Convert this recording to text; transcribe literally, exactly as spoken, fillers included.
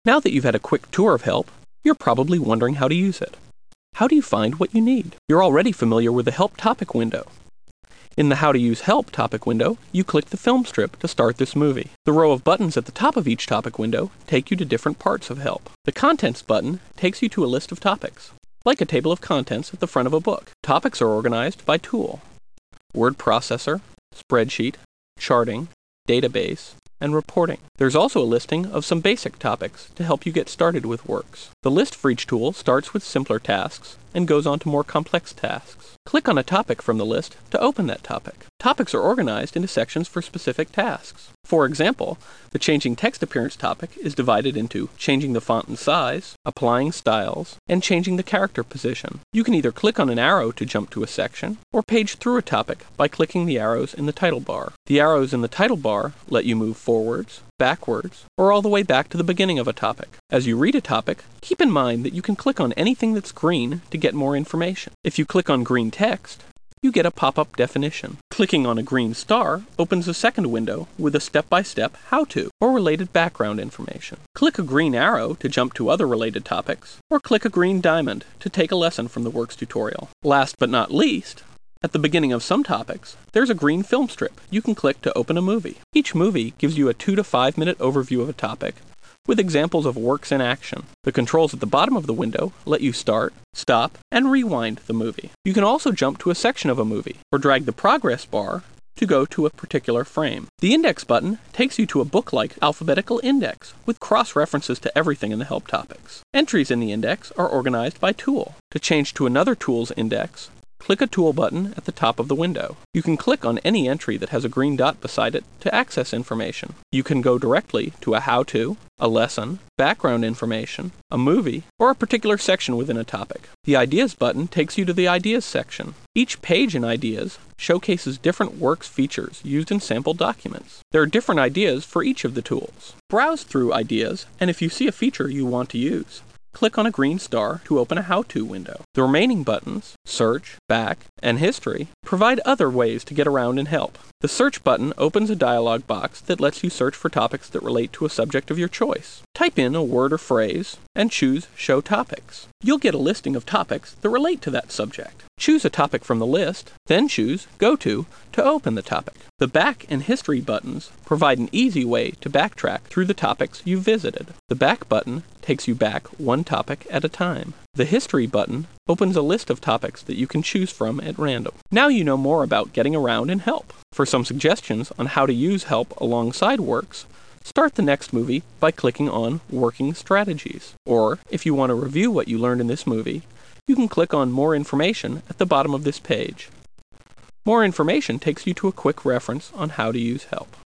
Now that you've had a quick tour of Help, you're probably wondering how to use it. How do you find what you need? You're already familiar with the Help topic window. In the How to Use Help topic window, you click the film strip to start this movie. The row of buttons at the top of each topic window take you to different parts of Help. The Contents button takes you to a list of topics, like a table of contents at the front of a book. Topics are organized by tool: word processor, spreadsheet, charting, database, and reporting. There's also a listing of some basic topics to help you get started with works. The list for each tool starts with simpler tasks and goes on to more complex tasks. Click on a topic from the list to open that topic. Topics are organized into sections for specific tasks. For example, the Changing Text Appearance topic is divided into changing the font and size, applying styles, and changing the character position. You can either click on an arrow to jump to a section, or page through a topic by clicking the arrows in the title bar. The arrows in the title bar let you move forwards, backwards, or all the way back to the beginning of a topic. As you read a topic, keep in mind that you can click on anything that's green to get more information. If you click on green text, you get a pop-up definition. Clicking on a green star opens a second window with a step-by-step how-to or related background information. Click a green arrow to jump to other related topics, or click a green diamond to take a lesson from the Works tutorial. Last but not least, at the beginning of some topics, there's a green film strip you can click to open a movie. Each movie gives you a two to five minute overview of a topic, with examples of works in action. The controls at the bottom of the window let you start, stop, and rewind the movie. You can also jump to a section of a movie, or drag the progress bar to go to a particular frame. The Index button takes you to a book-like alphabetical index, with cross-references to everything in the Help topics. Entries in the index are organized by tool. To change to another tool's index, click a tool button at the top of the window. You can click on any entry that has a green dot beside it to access information. You can go directly to a how-to, a lesson, background information, a movie, or a particular section within a topic. The Ideas button takes you to the Ideas section. Each page in Ideas showcases different works features used in sample documents. There are different ideas for each of the tools. Browse through Ideas, and if you see a feature you want to use, click on a green star to open a how-to window. The remaining buttons, Search, Back, and History, provide other ways to get around in Help. The Search button opens a dialog box that lets you search for topics that relate to a subject of your choice. Type in a word or phrase, and choose Show Topics. You'll get a listing of topics that relate to that subject. Choose a topic from the list, then choose Go To to open the topic. The Back and History buttons provide an easy way to backtrack through the topics you've visited. The Back button takes you back one topic at a time. The History button opens a list of topics that you can choose from at random. Now you know more about getting around in Help. For some suggestions on how to use Help alongside Works, start the next movie by clicking on Working Strategies. Or, if you want to review what you learned in this movie, you can click on More Information at the bottom of this page. More Information takes you to a quick reference on how to use Help.